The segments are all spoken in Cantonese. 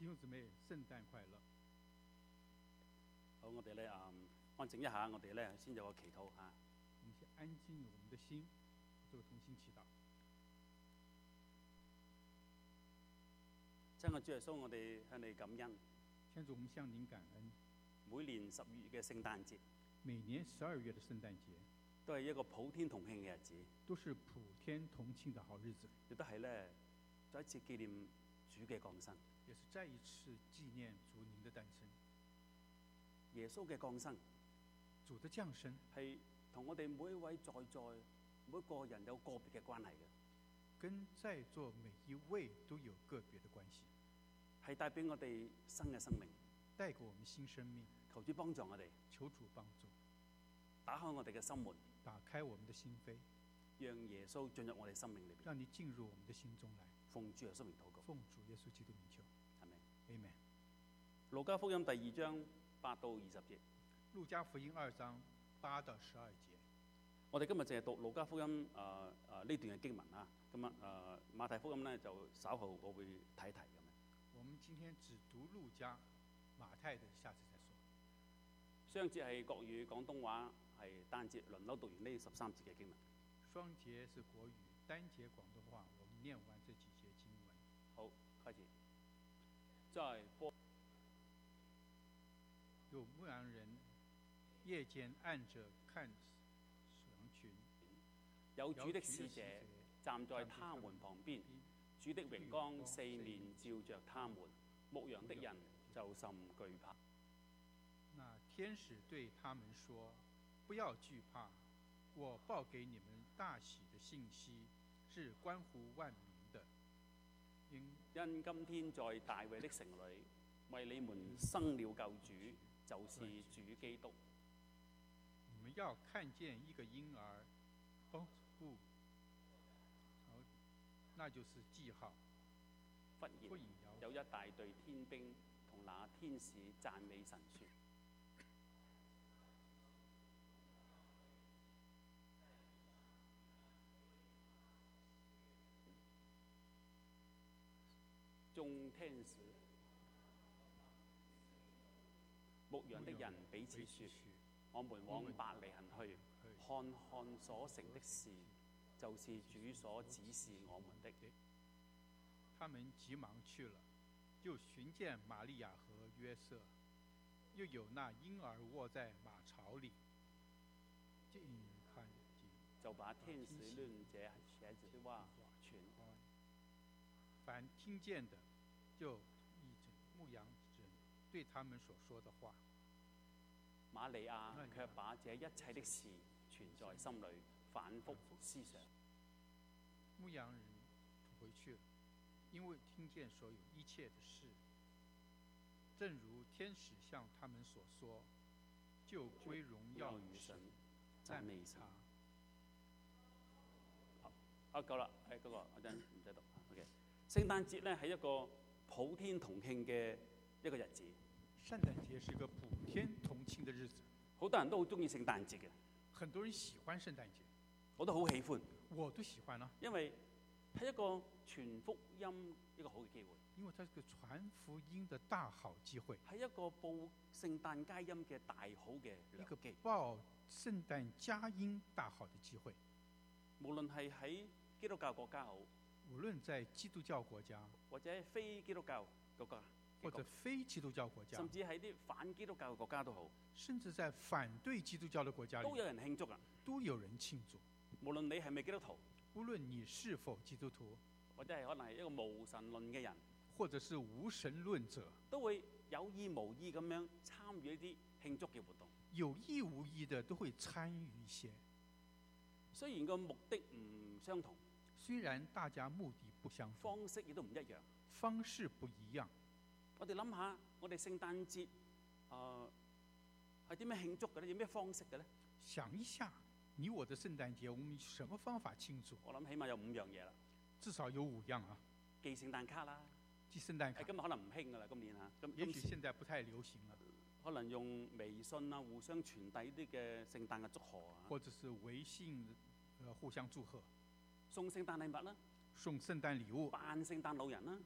兄姊妹，聖誕快樂！ 好，我哋咧安靜一下，我哋咧先有個祈禱嚇。 我們先安靜我們的心，做同心祈禱。 親愛主耶穌，我哋向你感恩。 天主，我們向您感恩。 每年12月嘅聖誕節， 每年12月的聖誕節， 都係一個普天同慶嘅日子， 都是普天同慶的好日子， 亦都係咧再一次紀念主嘅降生， 也是再一次紀念主您的誕生。 耶穌嘅降生， 主的降生係同我哋每一位在每一個人有個別嘅關係嘅， 跟在座每一位都有個別的關係， 係帶俾我哋新嘅生命， 帶給我們新生命。 求主幫助我哋， 求主幫助， 打開我哋嘅心門， 打開我們的心扉， 讓耶穌進入我哋生命裏邊， 讓你進入我們的心中來。 奉主耶穌名禱告， 奉主耶穌基督名求， 阿們。 Amen。 路加福音第2章8到20節。 路加福音2章8到12節。 我哋今日淨係讀路加福音呢段嘅經文啊。咁馬太福音咧就稍後我會睇一睇咁樣。 我們今天只讀路加，馬太的下次再說。 雙節係國語，廣東話係單節，輪流讀完呢13節嘅經文。 雙節是國語，單節廣東話。我們念完這幾節經文。 好，開始。在波有牧羊人夜間按着看羊群， 有主的使者站在他們旁邊，主的榮光四面照着他們，牧羊的人就甚懼怕。 那天使對他們說：不要懼怕，我報給你們大喜的信息，是關乎萬民的。 因今天在大衛的城裏，為你們生了救主，就是主基督。 你們要看見一個嬰兒，那就是記號。 忽然有一大隊天兵同那天使讚美神說：眾天使牧羊的人彼此說：我們往伯利恆去，看看所成的事，就是主所指示我們的。 他們急忙去了，就尋見瑪利亞和約瑟，又有那嬰兒臥在馬槽裏。 就把天使論這孩子的話傳。 凡聽見的，就依着牧羊人對他們所說的話。 瑪利亞卻把這一切的事存在心裏，反覆思想。 牧羊人回去了，因為聽見所有一切的事，正如天使向他們所說，就歸榮耀與神，讚美他。 好，夠啦，嗰個我陣唔使讀。OK， 聖誕節咧係一個普天同慶嘅一個日子。 聖誕節是一個普天同慶的日子， 好多人都好中意聖誕節嘅。 很多人喜歡聖誕節， 我都好喜歡。 我都喜歡啦， 因為係一個傳福音一個好嘅機會。 因為它是個傳福音的大好機會， 係一個報聖誕佳音嘅大好嘅一個報聖誕佳音大好的機會。 無論係喺基督教國家好， 無論在基督教國家， 或者非基督教國家， 或者非基督教國家， 甚至喺啲反基督教嘅國家都好， 甚至在反對基督教的國家裏， 都有人慶祝啊！ 都有人慶祝。 無論你係咪基督徒， 無論你是否基督徒， 或者係可能係一個無神論嘅人， 或者是無神論者， 都會有意無意咁樣參與一啲慶祝嘅活動。 有意無意的都會參與一些。 雖然個目的唔相同， 雖然大家目的不相同， 方式亦都唔一樣， 方式不一樣。 我哋諗下，我哋聖誕節係點樣慶祝嘅咧？有咩方式嘅咧？ 想一下，你我的聖誕節，我們以什麼方法慶祝？ 我諗起碼有5樣嘢啦， 至少有5樣啊。 寄聖誕卡啦， 寄聖誕卡。 今日可能唔興噶啦，今年嚇。 也許現在不太流行了。 可能用微信啊，互相傳遞啲嘅聖誕嘅祝賀啊。 或者是微信互相祝賀。 送聖誕禮物啦。 送聖誕禮物。 扮聖誕老人啦。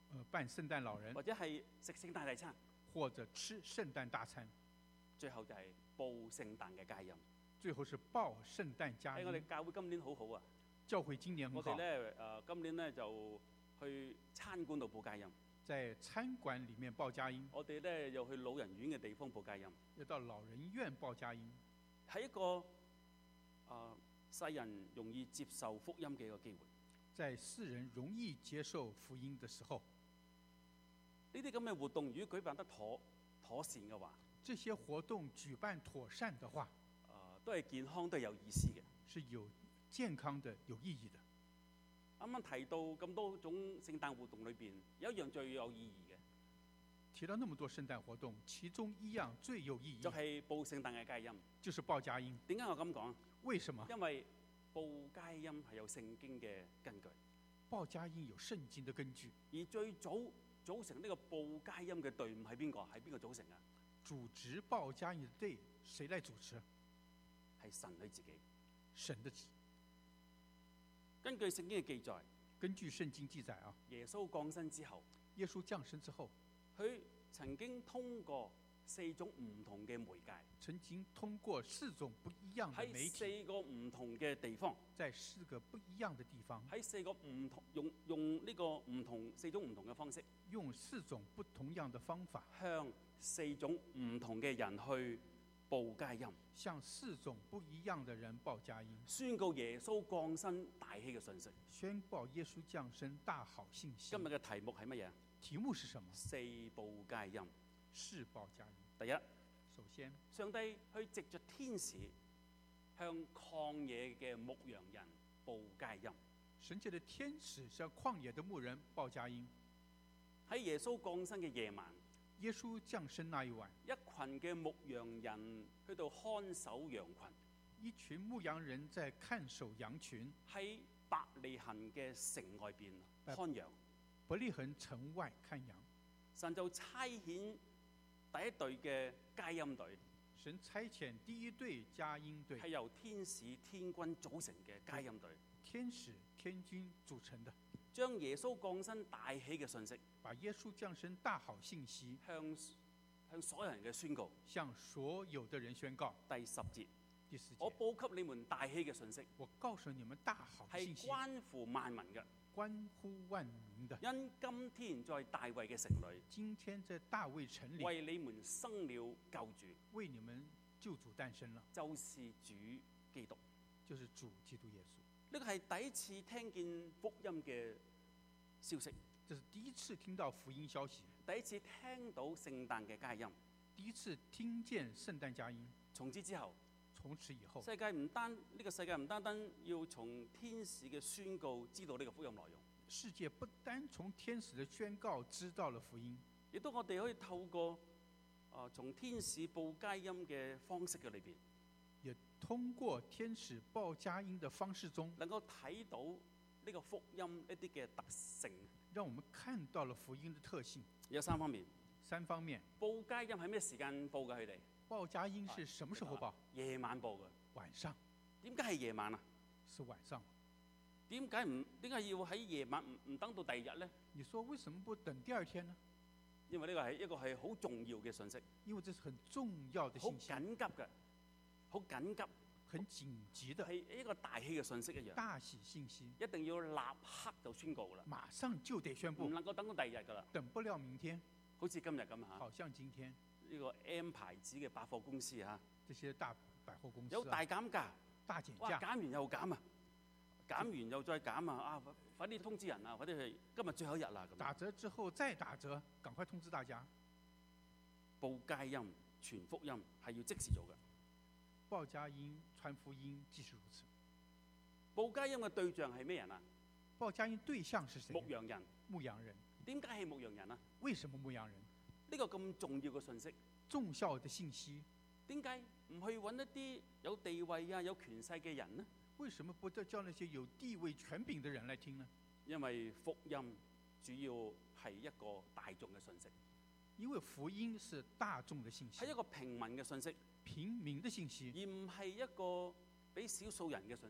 扮聖誕老人， 或者係食聖誕大餐， 或者吃聖誕大餐， 最後就係報聖誕嘅佳音。 最後是報聖誕佳我哋音。 教會今年好好啊！ 教會今年很好， 我哋咧今年咧就去餐館度報佳音， 在餐館裡面報佳音， 我哋咧又去老人院嘅地方報佳音， 要到老人院報佳音， 係一個世人容易接受福音嘅一個機會。 在世人容易接受福音的時候， 呢啲咁嘅活動如果舉辦得妥善嘅話， 這些活動舉辦妥善的話， 都係健康，都係有意思嘅， 是有健康的、有意義的。 啱啱提到咁多種聖誕活動裏邊，有一樣最有意義嘅， 提到那麼多聖誕活動，其中一樣最有意義， 就係報聖誕嘅佳音。 就是報佳音。 點解我咁講？ 為什麼？ 因為報佳音係有聖經嘅根據。 報佳音有聖經的根據。 而最早組成呢個報佳音嘅隊伍係邊個？係邊個組成啊？ 主持報佳音的隊，誰來主持？ 係神佢自己。 神的。 根據聖經嘅記載， 根據聖經記載啊， 耶穌降生之後， 耶穌降生之後， 佢曾經通過4種唔同嘅媒介， 曾經通過4種不一樣的媒體， 喺4個唔同嘅地方， 在4個不一樣的地方， 喺4個唔同用呢個唔同4種唔同嘅方式， 用4種不同樣的方法， 向4種唔同嘅人去報佳音， 向4種不一樣的人報佳音， 宣告耶穌降生大喜嘅信息， 宣報耶穌降生大好信息。 今日嘅題目係乜嘢？ 題目是什麼 ？4報佳音。 4報佳音。 第一， 首先， 上帝去藉着天使向曠野嘅牧羊人報佳音。 神界的天使向曠野的牧人報佳音。 喺耶穌降生嘅夜晚， 耶穌降生那一晚， 一群嘅牧羊人喺度看守羊群。 一群牧羊人在看守羊群， 喺伯利恆嘅城外邊看羊。 伯利恆城外看羊， 神就差遣第一隊嘅佳音隊。 神差遣第一隊佳音隊， 係由天使天軍組成嘅佳音隊。 天使天軍組成的， 將耶穌降生大喜嘅信息， 把耶穌降生大好信息向所有人嘅宣告， 向所有的人宣告。 第10節， 第10節， 我報給你們大喜嘅信息， 我告訴你們大好信息， 係關乎萬民嘅， 關乎萬民的。 因今天在大衛嘅城裏， 今天在大衛城裏， 為你們生了救主， 為你們救主誕生了， 就是主基督， 就是主基督耶穌。 呢個係第一次聽見福音嘅消息， 這是第一次聽到福音消息， 第一次聽到聖誕嘅佳音， 第一次聽見聖誕佳音。 從此之後， 從此以後， 呢個世界唔單單要從天使嘅宣告知道呢個福音內容， 世界不單從天使的宣告知道了福音， 亦都我哋可以透過從天使報佳音嘅方式嘅裏邊， 也通過天使報佳音的方式中， 能夠睇到呢個福音一啲嘅特性， 讓我們看到了福音的特性。 有3方面。 3方面。 報佳音係咩時間報嘅？佢哋報佳音是什麼時候報？ 夜晚報嘅。 晚上。 點解係夜晚啊？ 是晚上。 點解要喺夜晚唔等到第2日呢？ 你說為什麼不等第2天呢？ 因為呢個係一個係好重要嘅信息。 因為這是很重要的信息。 好緊急嘅，好緊急。 很緊急的， 係一個大喜嘅信息一樣。 大喜信息， 一定要立刻就宣告啦。 馬上就得宣布， 唔能夠等到第2日噶啦。 等不了明天， 好似今日咁嚇。 好像今天呢個 M 牌子嘅百貨公司嚇， 這些大百貨公司有大減價， 大減價， 哇！減完又減啊，減完又再減啊！快啲通知人啊，快啲係今日最後一日啦。 打折之後再打折，趕快通知大家。 報佳音、傳福音係要即時做嘅。 報佳音、傳福音，即是如此。 報佳音嘅對象係咩人啊？ 報佳音對象是誰？ 牧羊人。 牧羊人。 點解係牧羊人啊？ 為什麼牧羊人？ 呢個咁重要嘅信息， 重要的信息， 點解唔去揾一啲有地位啊、有權勢嘅人呢？ 為什麼不叫那些有地位、權柄的人來聽呢？ 因為福音主要係一個大眾嘅信息。 因為福音是大眾的信息， 係一個平民嘅信息， 平民的信息， 而唔係一個俾少數人嘅信息。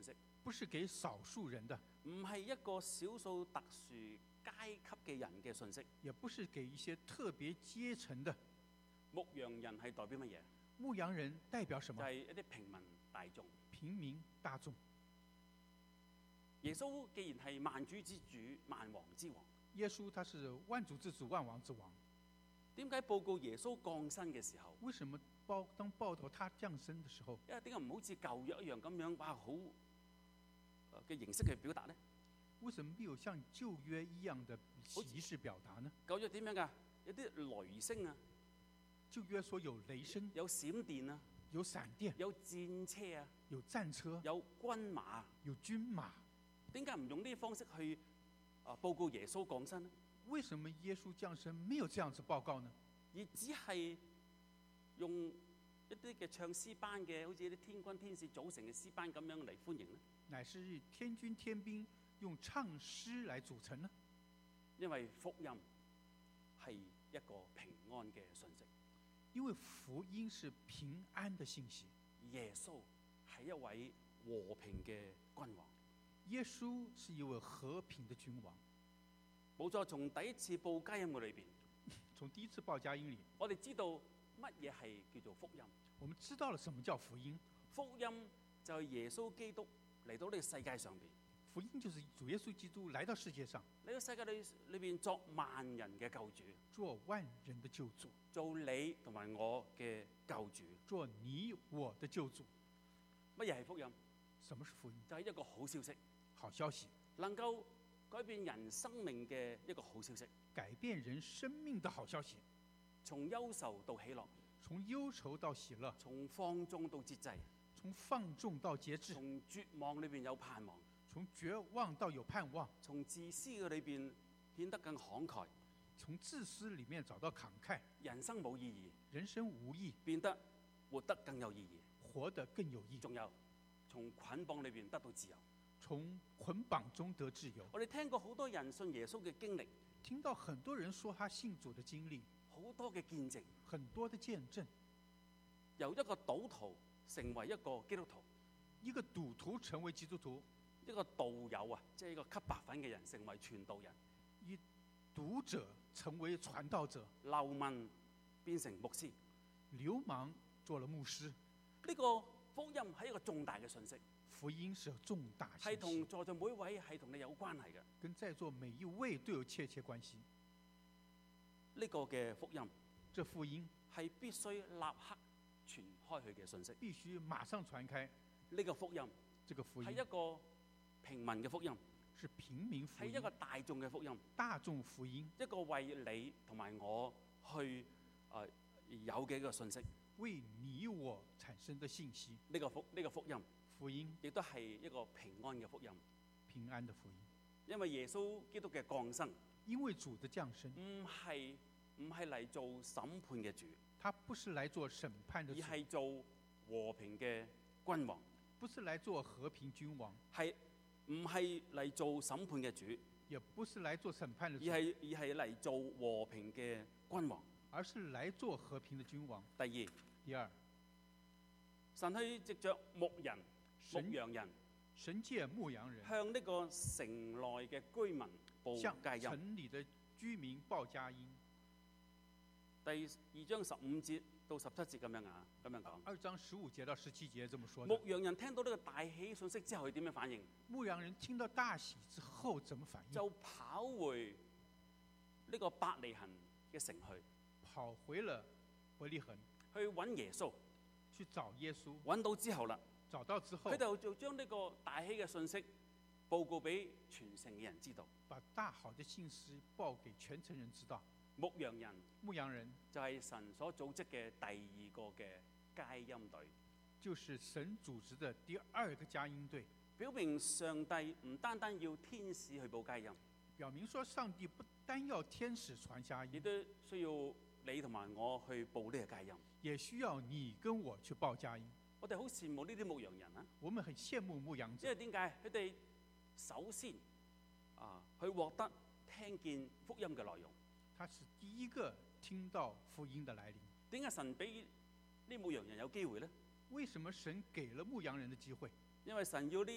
不是給少數人的， 唔係一個少數特殊階級嘅人嘅信息。 也不是給一些特別階層的。 牧羊人係代表乜嘢？ 牧羊人代表什麼？ 就係一啲平民大眾。 平民大眾。 耶穌既然係萬主之主、萬王之王， 耶穌他是萬主之主、萬王之王。 點解報告耶穌降生嘅時候？ 為什麼當報道他降生的時候？ 因為點解唔好似舊約一樣咁樣，哇好嘅形式去表達呢？ 為什麼沒有像舊約一樣的形式表達呢？ 舊約點樣㗎？有啲雷聲啊！ 舊約說有雷聲， 有閃電啊， 有閃電， 有戰車啊， 有戰車， 有軍馬， 有軍馬。 點解唔用呢啲方式去報告耶穌降生呢？ 為什麼耶穌降生沒有這樣子報告呢？ 而只係用一啲嘅唱詩班嘅，好似啲天軍天使組成嘅詩班咁樣嚟歡迎呢？ 乃是天軍天兵用唱詩來組成呢？ 因為福音係一個平安嘅信息。 因為福音是平安的信息。 耶穌係一位和平嘅君王。 耶穌是一位和平的君王。 冇錯，從第一次報佳音嘅裏邊， 從第一次報佳音裏， 我哋知道乜嘢係叫做福音。我們知道了什麼叫福音。 福音就係耶穌基督嚟到呢個世界上邊。 福音就是主耶穌基督來到世界上， 嚟到世界裏邊作萬人嘅救主， 做萬人的救主， 做你同埋我嘅救主， 做你我的救主。 乜嘢係福音？ 什麼是福音？ 就係一個好消息， 好消息， 能夠改變人生命嘅一個好消息， 改變人生命的好消息。 從憂愁到喜樂， 從憂愁到喜樂， 從放縱到節制， 從放縱到節制， 從絕望裏邊有盼望， 從絕望到有盼望， 從自私嘅裏邊顯得更慷慨， 從自私裡面找到慷慨， 人生冇意義， 人生無意， 變得活得更有意義， 活得更有意義。 仲有從捆綁裏邊得到自由， 從捆綁中得自由。 我哋聽過好多人信耶穌嘅經歷， 聽到很多人說他信主的經歷， 好多嘅見證， 很多的見證， 由一個賭徒成為一個基督徒， 一個賭徒成為基督徒， 一個道友啊，即係一個吸白粉嘅人成為傳道人， 以賭者成為傳道者， 流民變成牧師， 流氓做了牧師。 呢個福音係一個重大嘅信息， 福音是重大信息， 係同在座每位係同你有關係嘅， 跟在座每一位都有切切關係。 呢個嘅福音， 這福音係必須立刻傳開去嘅信息， 必須馬上傳開。 呢個福音， 這個福音係一個平民嘅福音， 是平民福音， 係一個大眾嘅福音， 大眾福音， 一個為你同埋我去有嘅一個信息， 為你我產生的信息。 呢個福音， 福音亦都係一個平安嘅福音， 平安的福音。 因為耶穌基督嘅降生， 因為主的降生， 唔係嚟做審判嘅主， 他不是來做審判的主， 而係做和平嘅君王， 不是來做和平君王， 係唔係嚟做審判嘅主， 也不是來做審判的主， 而係嚟做和平嘅君王， 而是來做和平的君王。 第二，神去藉着牧羊人， 神借牧羊人向呢個城內嘅居民報佳音。 向城裏的居民報佳音。 第2章15節到17節咁樣講。 2章15節到17節這麼說。 牧羊人聽到呢個大喜訊息之後，佢點樣反應？ 牧羊人聽到大喜之後怎麼反應？ 就跑回呢個伯利恆嘅城去。 跑回了伯利恆去揾耶穌， 去找耶穌。 揾到之後啦， 找到之後， 佢哋就將呢個大喜嘅信息報告俾全城嘅人知道。 把大好的信息報給全城人知道。 牧羊人就係神所組織嘅第二個嘅佳音隊， 就是神組織的第二個佳音隊。 表明上帝唔單單要天使去報佳音， 表明說上帝不單要天使傳佳音， 亦都需要你同埋我去報呢個佳音， 也需要你跟我去報佳音。 我哋好羨慕呢啲牧羊人啊！ 我們很羨慕牧羊者， 因為點解？佢哋首先去獲得聽見福音嘅內容。 他是第一個聽到福音的來臨。 點解神俾呢牧羊人有機會呢？ 為什麼神給了牧羊人的機會？ 因為神要呢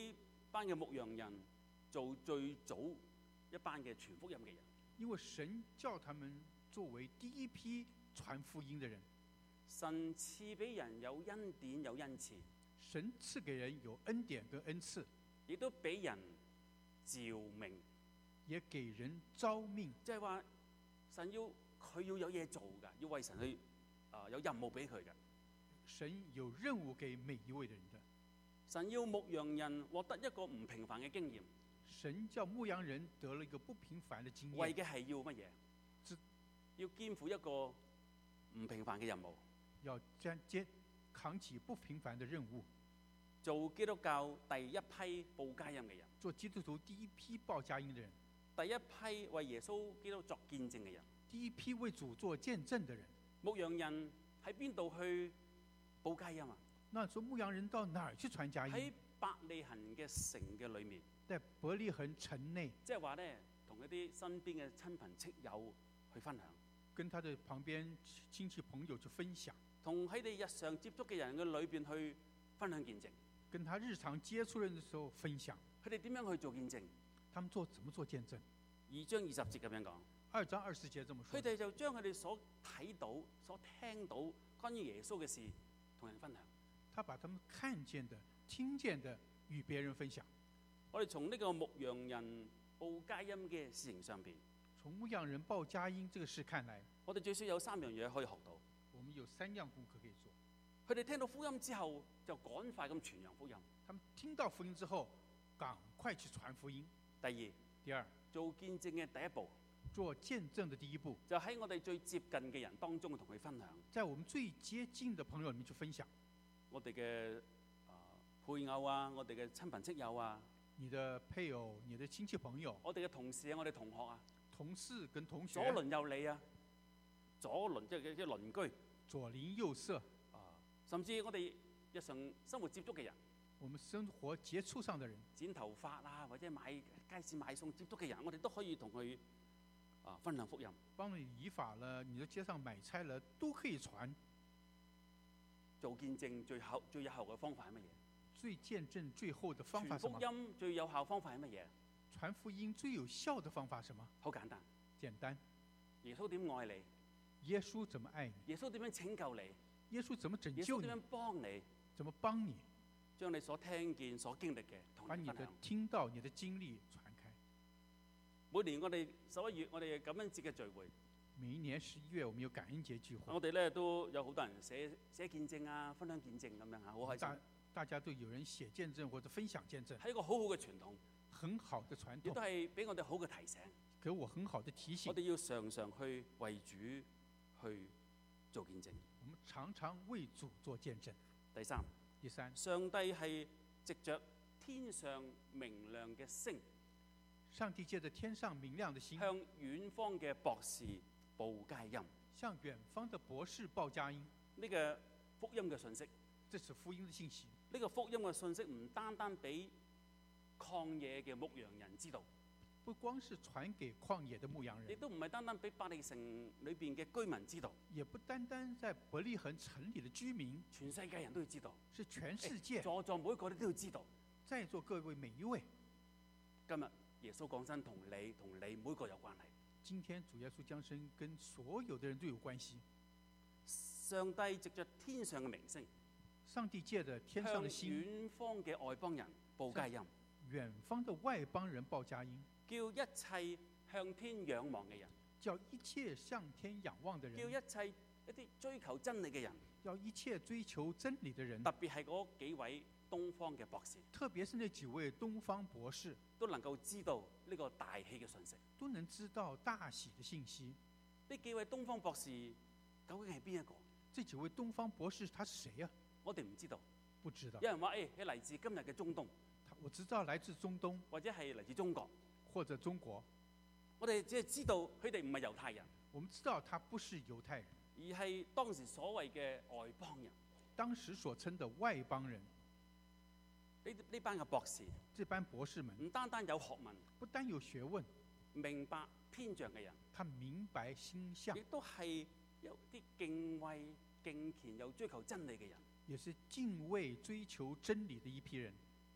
班嘅牧羊人做最早一班嘅傳福音嘅人。 因为神叫他们作为第一批传福音的人。 神賜俾人有恩典有恩賜， 神赐给人有恩典跟恩赐， 亦都俾人召命， 也给人招命。 即係話神佢要有嘢做㗎，要為神去有任務俾佢嘅。 神有任務給每一位的人的。 神要牧羊人獲得一個唔平凡嘅經驗。 神叫牧羊人得了一個不平凡的經驗。 為嘅係要乜嘢？要肩負一個唔平凡嘅任務。 要扛起不平凡的任務。 做基督教第一批報佳音嘅人。 做基督徒第一批報佳音的人。 第一批為耶穌基督作見證嘅人。 第一批為主做見證的人。 牧羊人喺邊度去報佳音啊？ 那說牧羊人到哪兒去傳佳音？ 喺伯利恆嘅城嘅裏面。 在伯利恆城內。 即係話咧，同一啲身邊嘅親朋戚友去分享。 跟他的旁邊親戚朋友去分享。 同喺你日常接觸嘅人嘅裏邊去分享見證。 跟他日常接觸人的時候分享。 佢哋點樣去做見證？ 他們怎麼做見證 ？2章20節咁樣講。 2章20節這麼說。 佢哋就將佢哋所睇到、所聽到關於耶穌嘅事同人分享。 他把他們看見的、聽見的與別人分享。 我哋從呢個牧羊人報佳音嘅事情上邊， 從牧羊人報佳音這個事看來， 我哋最少有3樣嘢可以學到。 我們有3樣功課可以做。 佢哋聽到福音之後，就趕快咁傳揚福音。 他們聽到福音之後，趕快去傳福音。第二， 做見證嘅第一步， 做見證的第一步， 就喺我哋最接近嘅人當中同佢分享。 在我們最接近的朋友裡面去分享。 我哋嘅配偶啊，我哋嘅親朋戚友啊， 你的配偶、你的親戚朋友， 我哋嘅同事啊，我哋同學啊， 同事跟同學， 左鄰右里啊，左鄰即係鄰居， 左鄰右舍甚至我哋日常生活接觸嘅人， 我們生活接觸上的人， 剪頭髮啊，或者街市買餸接觸嘅人，我哋都可以同佢分享福音。 幫你理髮了，你在街上買菜了，都可以傳。 做見證最有效嘅方法係乜嘢？ 最見證最後的方法是什麼？ 傳福音最有效方法係乜嘢？ 傳福音最有效的方法是什麼？ 好簡單。 簡單。 耶穌點愛你？ 耶穌怎麼愛你？ 耶穌點樣拯救你？ 耶穌怎麼拯救你？ 耶穌點樣幫你？ 怎麼幫你？ 將你所聽見、所經歷嘅同人分享。 把你的聽到、你的經歷傳開。 每年我哋11月我哋感恩節嘅聚會。 每一年11月我們有感恩節聚會。 我哋咧都有好多人寫見證啊，分享見證咁樣嚇，好開心。 大家都有人寫見證或者分享見證。 係一個好好嘅傳統。 很好的傳統。 亦都係俾我哋好嘅提醒。 給我很好的提醒。 我哋要常常去為主去做見證。 我們常常為主做見證。 第三，上帝係藉着天上明亮嘅星， 上帝借着天上明亮的星， 向遠方嘅博士報佳音， 向遠方的博士報佳音。 呢個福音嘅信息， 這是福音的信息。 呢個福音嘅信息唔單單俾曠野嘅牧羊人知道， 不光是傳給曠野的牧羊人， 亦都唔係單單俾伯利城裏邊嘅居民知道， 也不單單在伯利恆城裡的居民， 全世界人都要知道， 是全世界， 在每一個你都要知道， 在座各位每一位， 今日耶穌降生同你每個有關係。 今天主耶穌降生跟所有的人都有關係。 上帝藉着天上嘅明星， 上帝借着天上的星， 向遠方嘅外邦人報佳音， 遠方的外邦人報佳音， 叫一切向天仰望嘅人， 叫一切向天仰望的人， 叫一切一啲追求真理嘅人， 叫一切追求真理的人， 特別係嗰幾位東方嘅博士， 特別是那幾位東方博士， 都能夠知道呢個大喜嘅信息， 都能知道大喜的信息。 呢幾位東方博士究竟係邊一個？ 這幾位東方博士他是誰啊？ 我哋唔知道， 不知道。 有人話係嚟自今日嘅中東， 我知道來自中東， 或者係嚟自中國， 或者中國。 我哋只係知道佢哋唔係猶太人， 我們知道他不是猶太人， 而係當時所謂嘅外邦人， 當時所稱的外邦人。 呢班嘅博士， 這班博士們唔單單有學問， 不單有學問， 明白天象嘅人， 他明白星象， 亦都係有啲敬畏、敬虔又追求真理嘅人， 也是敬畏追求真理的一批人。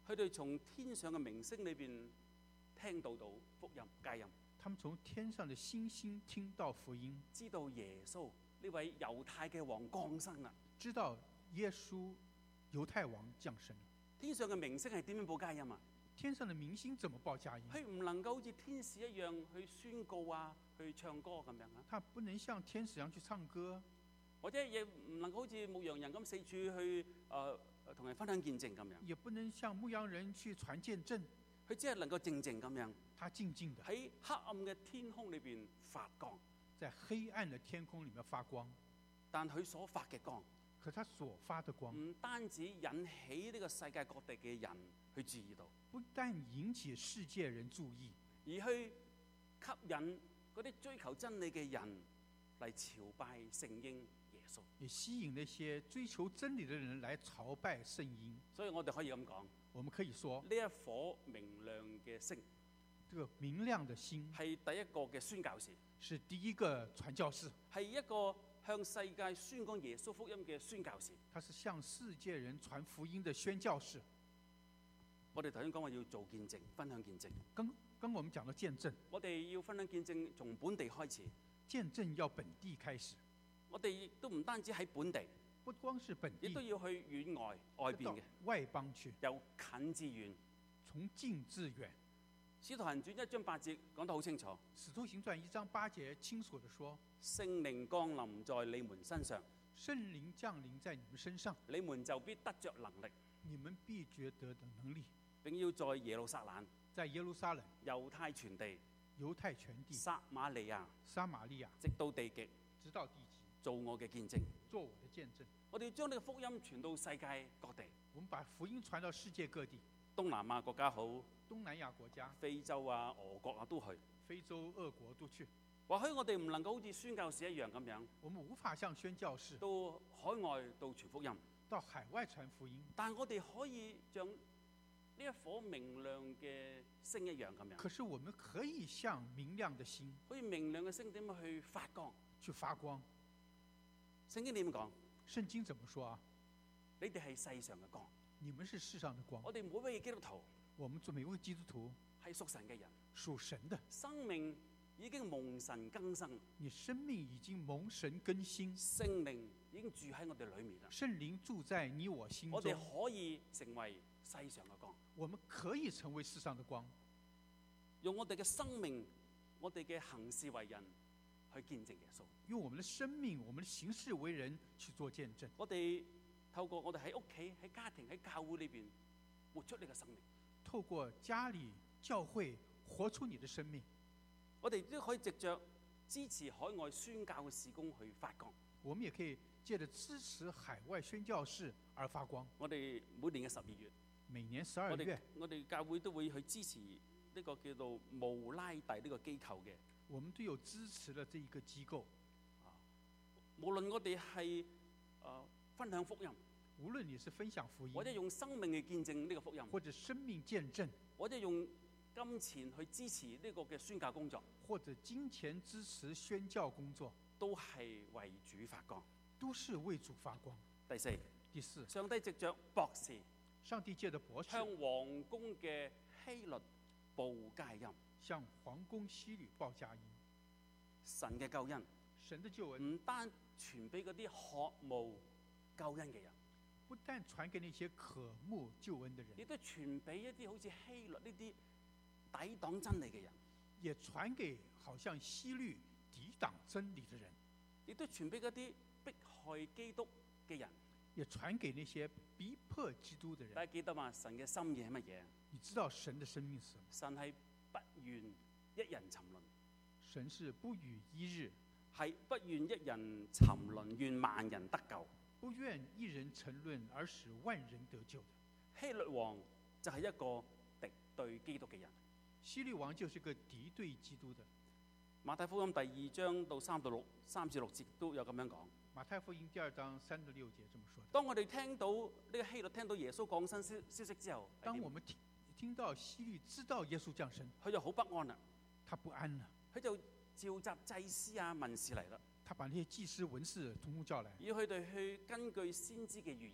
佢哋從天上嘅明星裏邊聽到福音佳音， 他們從天上的星星聽到福音， 知道耶穌呢位猶太嘅王降生啦， 知道耶穌猶太王降生了。 天上嘅明星係點樣報佳音啊？ 天上的明星怎麼報佳音？ 佢唔能夠好似天使一樣去宣告啊，去唱歌咁樣啊。 他不能像天使一樣去唱歌， 或者亦唔能夠好似牧羊人咁四處去同人分享見證咁樣。 也不能像牧羊人去傳見證。 佢只係能夠靜靜咁樣， 他靜靜的喺黑暗嘅天空裏邊發光， 在黑暗的天空裡面發光。 但佢所發嘅光， 可他所發的光唔單止引起呢個世界各地嘅人去注意到， 不但引起世界人注意， 而去吸引嗰啲追求真理嘅人嚟朝拜聖嬰耶穌， 也吸引那些追求真理的人來朝拜聖嬰。 所以我哋可以咁講， 我們可以說， 呢一顆明亮嘅星， 這個明亮的星係第一個嘅宣教士， 是第一個傳教士， 係一個向世界宣講耶穌福音嘅宣教士。 他是向世界人傳福音的宣教士。 我哋頭先講話要做見證，分享見證。 跟我們講到見證， 我哋要分享見證，從本地開始。 見證要本地開始。 我哋亦都唔單止喺本地， 不光是本地， 亦都要去遠外邊嘅外邦去， 由近至遠， 從近至遠。 使徒行傳1章8節講得好清楚。 使徒行傳1章8節清楚地說： 聖靈降臨在你們身上， 聖靈降臨在你們身上， 你們就必得着能力， 你們必覺得的能力， 並要在耶路撒冷、 在耶路撒冷、 猶太全地、 猶太全地、 撒瑪利亞、 撒瑪利亞， 直到地極， 直到地極， 做我嘅見證， 做我的見證。 我哋要將呢個福音傳到世界各地。 我們把福音傳到世界各地， 東南亞國家好， 東南亞國家、 非洲啊、俄國啊都去。 非洲、俄國都去。 或許我哋唔能夠好似宣教士一樣咁樣， 我們無法像宣教士到海外到傳福音， 到海外傳福音， 但我哋可以像呢一顆明亮嘅星一樣咁樣。 可是我們可以像明亮的星， 好似明亮嘅星點樣去發光？ 去發光。 聖經點講？ 聖經怎麼說啊？ 你哋係世上嘅光， 你們是世上的光。 我哋每位基督徒， 我們做每位基督徒係屬神嘅人， 屬神的， 生命已經蒙神更新， 你生命已經蒙神更新， 聖靈已經住喺我哋裏面啦。 聖靈住在你我心中， 我哋可以成為世上嘅光， 我們可以成為世上的光， 用我哋嘅生命，我哋嘅行事為人去見證耶穌。 用我們的生命，我們的行事為人去做見證。 我哋透過我哋喺屋企、喺家庭、喺教會裏邊活出呢個生命。 透過家裏、教會活出你的生命。 我哋都可以藉着支持海外宣教嘅事工去發光。 我們也可以借着支持海外宣教士而發光。 我哋每年嘅12月， 每年12月， 我哋教會都會去支持呢個叫做慕拉弟呢個機構嘅。 我們都有支持了這一個機構。 無論我哋係分享福音， 無論你是分享福音， 或者用生命去見證呢個福音， 或者生命見證， 或者用金錢去支持呢個嘅宣教工作， 或者金錢支持宣教工作， 都係為主發光， 都是為主發光。 第四，上帝藉着博士， 上帝借着博士向皇宮嘅希律報佳音， 向皇宮希律報佳音。 神嘅救恩， 神的救恩唔單傳俾嗰啲渴慕救恩嘅人， 不但傳給那些渴慕救恩的人， 亦都傳俾一啲好似希律呢啲抵擋真理嘅人， 也傳給好像希律抵擋真理的人， 亦都傳俾嗰啲迫害基督嘅人， 也傳給那些逼迫基督的人。 大家記得嘛？神嘅心意係乜嘢？ 你知道神的生命是什麼？ 神係不願一人沉淪， 神是不與一日， 係不願一人沉淪，願萬人得救。 不願一人沉淪，而使萬人得救的。 希律王就係一個敵對基督嘅人。 希律王就是個敵對基督的。 馬太福音第2章到3至6節都有咁樣講。 馬太福音第2章3到6節這麼說的。 當我哋聽到呢個希律聽到耶穌降生消息之後， 當我們聽到希律知道耶穌降生， 佢就好不安啦。 他不安了， 佢就召集祭司啊、文士嚟啦。 他把那些祭司文士統統叫來， 要佢哋去根據先知嘅預言，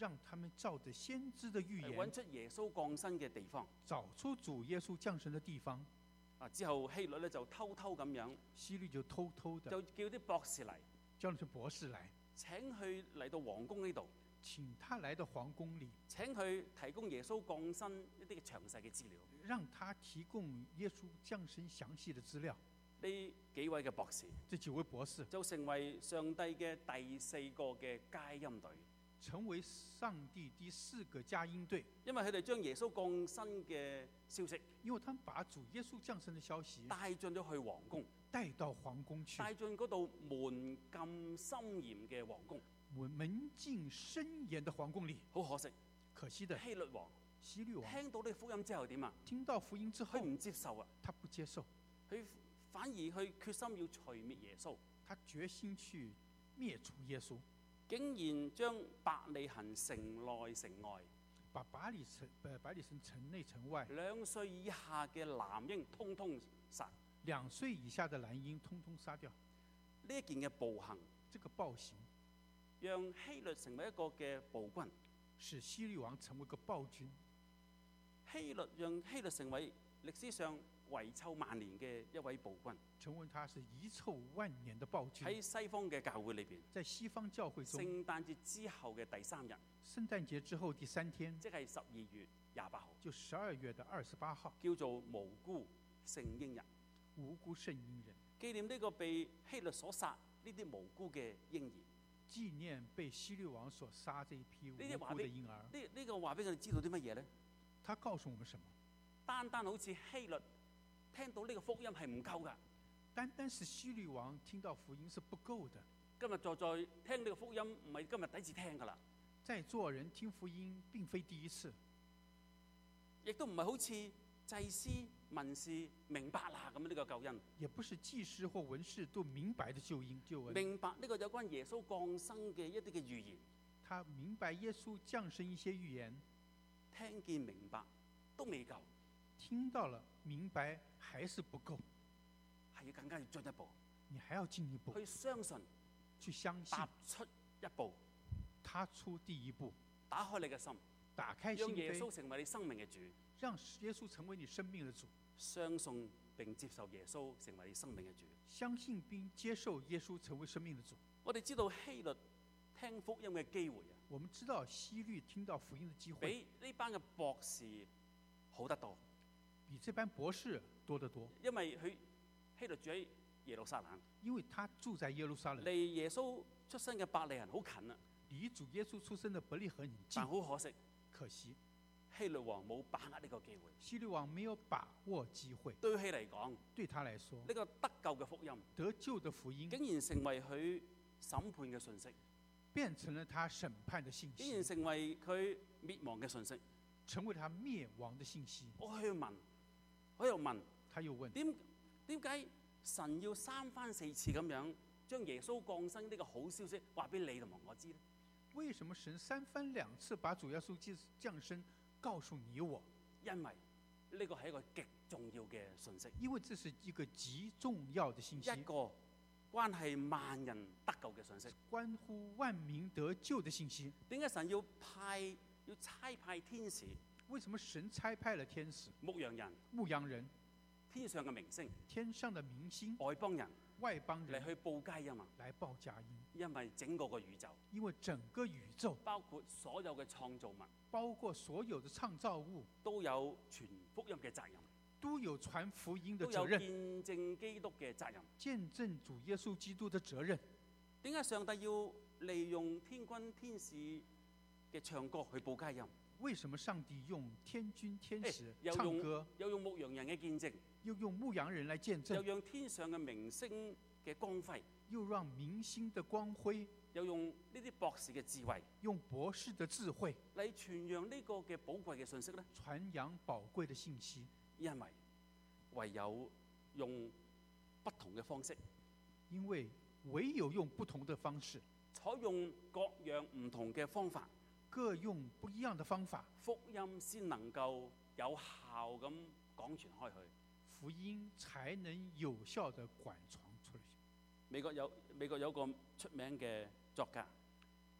让他們照着先知的預言， 揾出耶穌降生嘅地方。 找出主耶穌降生的地方。 之後希律咧就偷偷咁樣， 希律就偷偷的就叫啲博士嚟， 叫那些博士來， 請佢嚟到皇宮呢度， 請他來到皇宮裡， 請佢提供耶穌降生一啲嘅詳細嘅資料。 讓他提供耶穌降生詳細的資料。 呢幾位嘅博士， 這幾位博士就成為上帝嘅第4個嘅佳音隊， 成為上帝第4個佳音隊， 因為佢哋將耶穌降生嘅消息， 因為他們把主耶穌降生的消息帶進咗去皇宮， 帶到皇宮去， 帶進嗰度門禁森嚴嘅皇宮， 門禁森嚴的皇宮裡。 好可惜， 可惜的希律王聽到呢個福音之後點啊？ 聽到福音之後， 佢唔接受啊， 他不接受， 佢反而去決心要除滅耶穌， 他決心去滅除耶穌， 竟然將伯利恆城內城外， 把伯利恆城內城外 2歲以下嘅男嬰通通殺 ，2歲以下的男嬰通通殺掉。 呢一件嘅暴行， 這個暴行讓希律成為一個嘅暴君， 使希律王成為一個暴君。 讓希律成為歷史上遺臭萬年嘅一位暴君， 成為他是遺臭萬年的暴君。 喺西方嘅教會裏邊， 在西方教會中， 聖誕節之後嘅第3日， 聖誕節之後第3天， 即係12月28號， 就12月的28號， 叫做無辜聖嬰日。 無辜聖嬰日， 紀念呢個被希律所殺呢啲無辜嘅嬰兒， 紀念被希律王所殺這一批無辜的嬰兒。 呢個話俾佢哋知道啲乜嘢呢？ 他告訴我們什麼？ 單好似希律聽到呢個福音係唔夠㗎。 單是希律王聽到福音是不夠的。 今日在聽呢個福音唔係今日第一次聽㗎啦。 在座人聽福音並非第一次， 亦都唔係好似祭司文士明白啦咁呢個救恩。 也不是祭司或文士都明白的救恩。 明白呢個有關耶穌降生嘅一啲嘅預言。 他明白耶穌降生一些預言。 聽見明白都未夠， 聽到了明白還是不夠， 係要更加要進一步。 你還要進一步去相信， 去相信， 踏出一步， 踏出第一步， 打開你嘅心， 打開心扉， 讓耶穌成為你生命嘅主， 讓耶穌成為你生命的主， 相信並接受耶穌成為你生命嘅主， 相信並接受耶穌成為生命的主。 我哋知道希律聽福音嘅機會啊， 我們知道希律聽到福音的機會比呢班嘅博士好得多， 比這班博士多得多。 因為希律住喺耶路撒冷， 因為他住在耶路撒冷， 離耶穌出生嘅伯利恆好近啊， 離主耶穌出生的伯利恆很近。 但好可惜，希律王冇把握呢個機會。 希律王沒有把握機會。 對佢嚟講， 對他來說， 呢個得救嘅福音， 得救的福音， 竟然成為佢審判嘅信息， 變成了他審判的信息， 竟然成為佢滅亡嘅信息， 成為他滅亡的信息。 我又問， 他又問， 點解神要3番4次咁樣將耶穌降生呢個好消息話俾你同埋我知呢？ 為什麼神3番2次把主耶穌降生告訴你我？ 因為呢個係一個極重要嘅信息， 因為這是一個極重要的信息， 一個關係萬人得救嘅信息， 關乎萬民得救的信息。 點解神要差派天使？ 為什麼神差派了天使、 牧羊人、天上嘅明星、外邦人嚟去報佳音啊！ 來報佳音， 因為整個宇宙， 因為整個宇宙包括所有嘅創造物， 包括所有的創造物都有傳福音嘅責任， 都有傳福音的責任， 都有見證基督嘅責任， 見證主耶穌基督的責任。 點解上帝要利用天軍天使嘅唱歌去報佳音？ 為什麼上帝用天軍天使唱歌？ 又用牧羊人嘅見證， 又用牧羊人來見證， 又讓天上嘅明星嘅光輝， 又讓明星的光輝， 又用呢啲博士嘅智慧， 用博士的智慧嚟傳揚呢個嘅寶貴嘅信息咧。 傳揚寶貴的信息， 因為唯有用不同嘅方式， 因為唯有用不同的方式， 採用各樣唔同嘅方法， 各用不一樣的方法， 福音先能夠有效咁廣傳開去， 福音才能有效地廣傳出去。 美國有個出名嘅作家，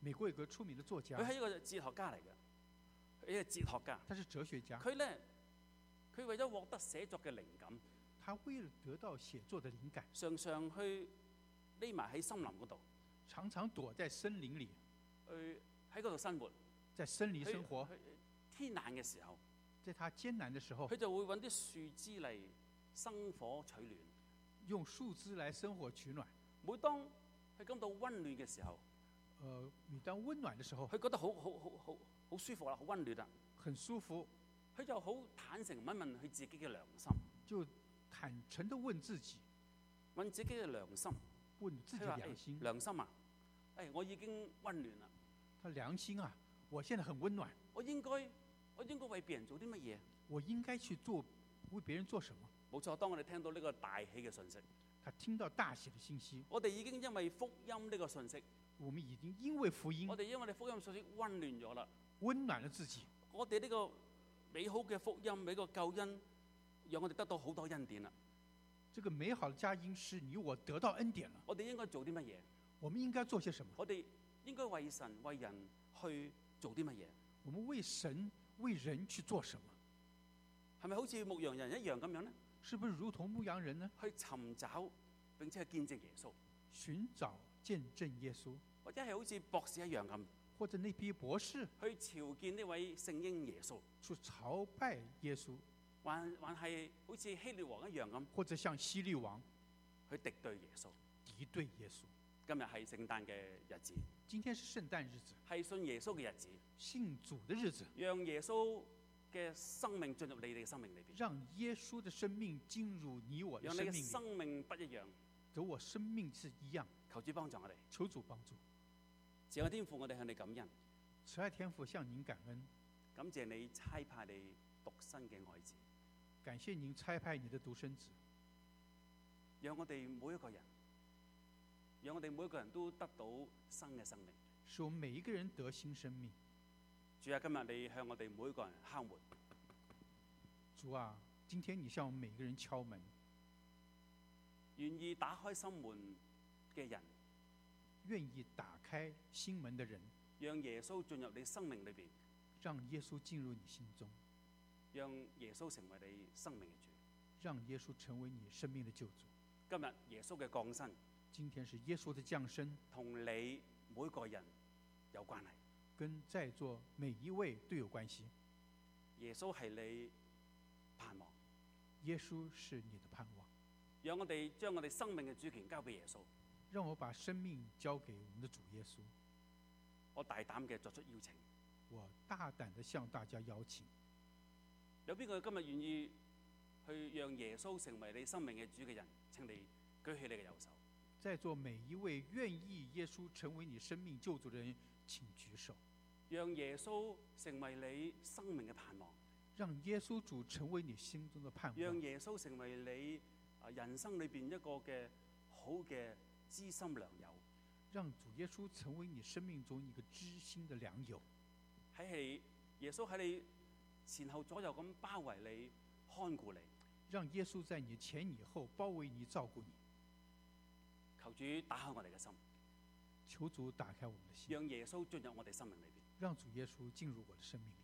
美國有個出名的作家， 佢係一個哲學家嚟嘅，一個哲學家。 他是哲學家。 佢咧，佢為咗獲得寫作嘅靈感， 他為了得到寫作的靈感， 常常去匿埋喺森林嗰度， 常常躲在森林裡， 去喺嗰度生活， 在森林生活。 天冷嘅時候， 在他艱難的時候， 佢就會揾啲樹枝嚟生火取暖， 用樹枝來生火取暖。 每當佢感到溫暖嘅時候， 每當溫暖的時候， 佢覺得好舒服啦，好溫暖啦， 很舒服。 佢就好坦誠問佢自己嘅良心， 就坦誠地問自己， 問自己嘅良心， 問自己良心。 良心啊，我已經溫暖啦。 他良心啊，我現在很溫暖。 我應該為別人做啲乜嘢？ 我應該去做為別人做什麼？ 冇錯，當我哋聽到呢個大喜嘅信息， 他聽到大喜的信息， 我哋已經因為福音呢個信息， 我們已經因為福音， 我哋因為福音信息溫暖咗啦， 溫暖了自己。 我哋呢個美好嘅福音，美個救恩，讓我哋得到好多恩典啦。 這個美好的佳音是你我得到恩典了。 我哋應該做啲乜嘢？ 我們應該做些什麼？ 我哋應該為神為人去做啲乜嘢？ 我們為神為人去做什麼？ 係咪好似牧羊人一樣咁樣呢？ 是不是如同牧羊人呢？ 去尋找並且去見證耶穌， 尋找見證耶穌， 或者係好似博士一樣咁， 或者那批博士去朝見呢位聖嬰耶穌， 去朝拜耶穌， 還係好似希律王一樣咁， 或者像希律王去敵對耶穌。 敵對耶穌。 今日係聖誕嘅日子， 今天是聖誕日子， 係信耶穌嘅日子， 信主的日子， 讓耶穌嘅生命進入你哋嘅生命裏邊， 讓耶穌的生命進入你我的生命裏， 讓你嘅生命不一樣， 和我生命是一樣。 求主幫助我哋， 求主幫助。 慈愛天父，我哋向你感恩， 慈愛天父向您感恩， 感謝你差派你獨生嘅愛子， 感謝您差派你的獨生子， 讓我哋每一個人，讓我哋每一個人都得到新嘅生命， 使我們每一個人得新生命。 主啊，今日你向我哋每一個人敲門。 主啊，今天你向我們每一個人敲門， 願意打開心門嘅人， 願意打開心門的人， 讓耶穌進入你生命裏邊， 讓耶穌進入你心中， 讓耶穌成為你生命嘅主， 讓耶穌成為你生命的救主。 今日耶穌嘅降生， 今天是耶穌的降生， 同你每個人有關係， 跟在座每一位都有關係。 耶穌係你盼望， 耶穌是你的盼望。 讓我哋將我哋生命嘅主權交俾耶穌。 讓我把生命交給我們的主耶穌。 我大膽嘅作出邀請， 我大膽地向大家邀請。 有邊個今日願意去讓耶穌成為你生命嘅主嘅人？請你舉起你嘅右手。 在座每一位願意耶穌成為你生命救主的人，請舉手。 讓耶穌成為你生命嘅盼望。 讓耶穌主成為你心中的盼望。 讓耶穌成為你人生裏邊一個嘅好嘅知心良友。 讓主耶穌成為你生命中一個知心的良友。 耶穌喺你前後左右咁包圍你、看顧你。 讓耶穌在你前以後包圍你、照顧你。 求主打開我哋嘅心。 求主打開我們的心。 讓耶穌進入我哋生命裏邊。 讓主耶穌進入我的生命裏。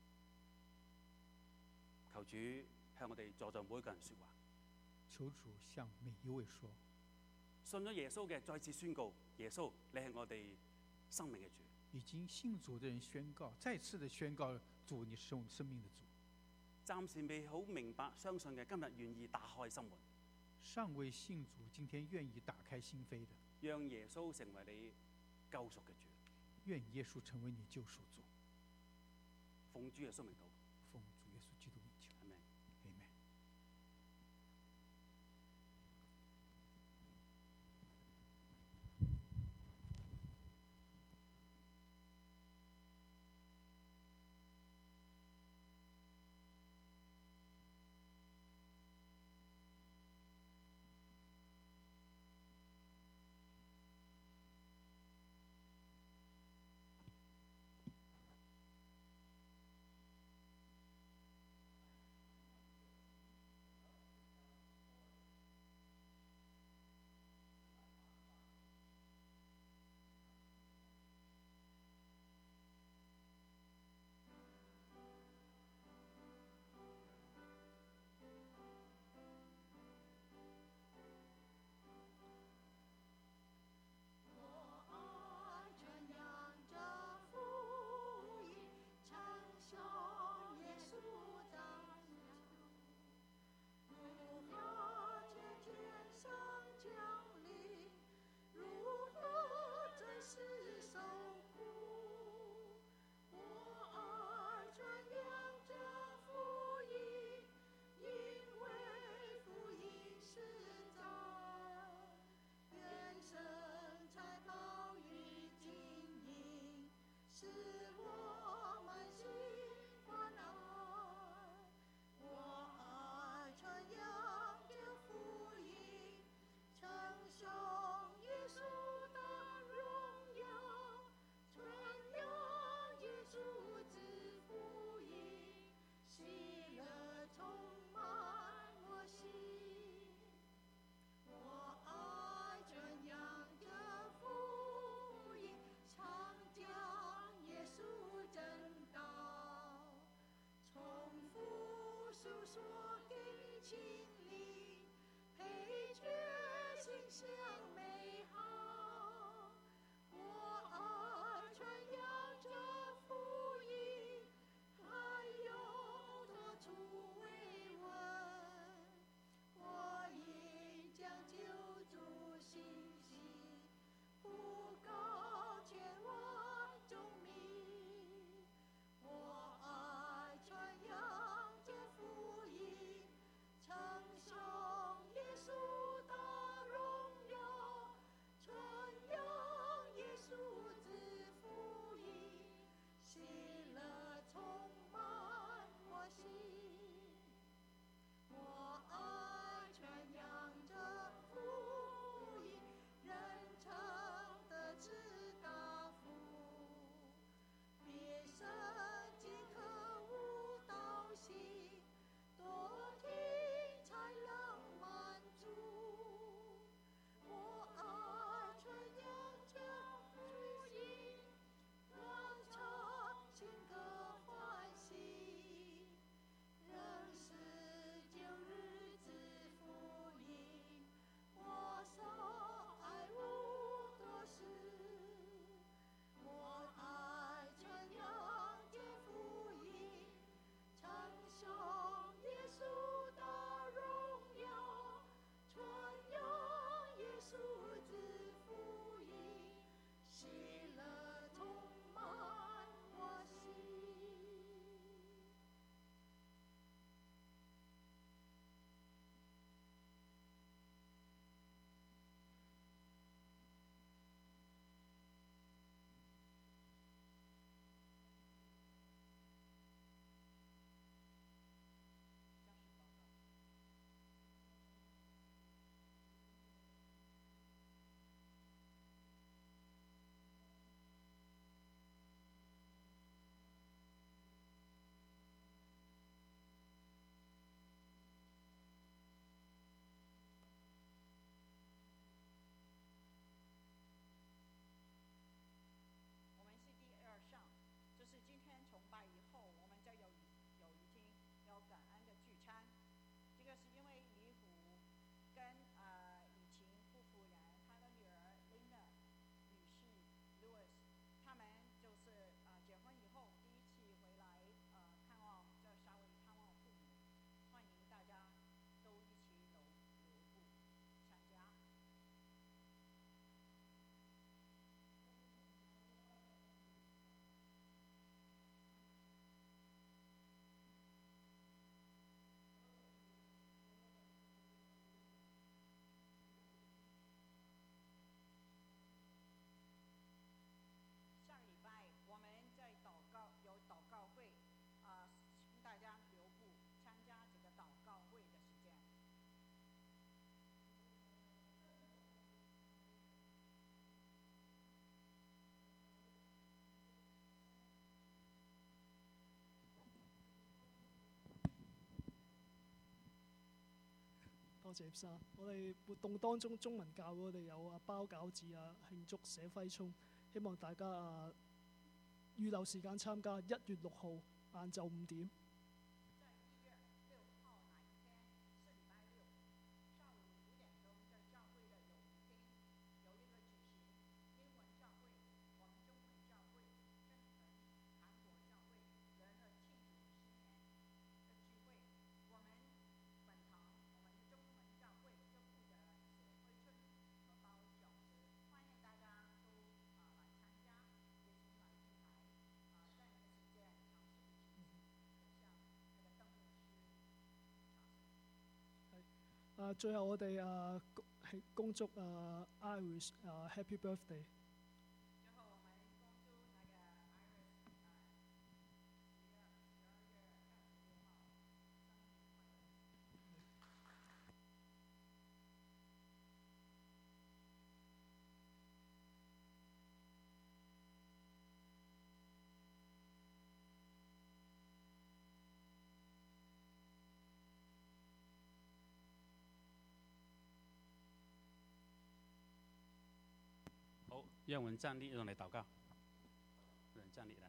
求主向我哋坐在每一個人說話。 求主向每一位說。 信咗耶穌嘅再次宣告：耶穌，你係我哋生命嘅主。 已經信主的人宣告，再次的宣告：主，你是我們生命的主。 暫時未好明白相信嘅，今日願意打開心門。 尚未信主，今天願意打開心扉的， 讓耶穌成為你救贖嘅主。 願耶穌成為你救贖主。 奉主耶穌名禱。 奉主耶穌基督名求。 阿們。 阿們。 多謝葉生。我哋活動當中，中文教會我哋有包餃子慶祝寫揮葱，希望大家預留時間參加。1月6號晏晝5點。最後我哋恭祝Iris Happy Birthday。 好，让我们站立，用来祷告。人站立来。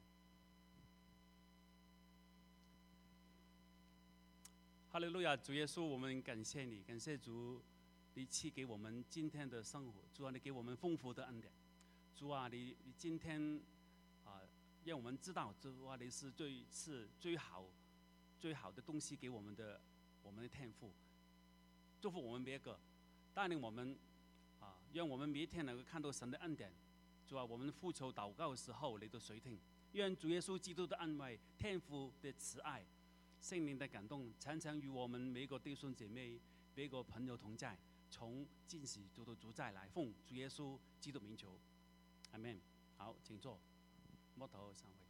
哈利路亚，主耶稣，我们感谢你，感谢主，你赐给我们今天的生活。主啊，你给我们丰富的恩典。主啊，你今天让我们知道，主啊，你是最好的东西给我们的天父。祝福我们每一个，带领我们让我们每一天能够看到神的恩典。主啊，我们呼求祷告的时候，你都垂听。愿主耶稣基督的恩惠、天父的慈爱、圣灵的感动，常常与我们每一个弟兄姐妹、每一个朋友同在，从今时直到主再来。奉主耶稣基督名求，阿门。好，请坐，摸头上回。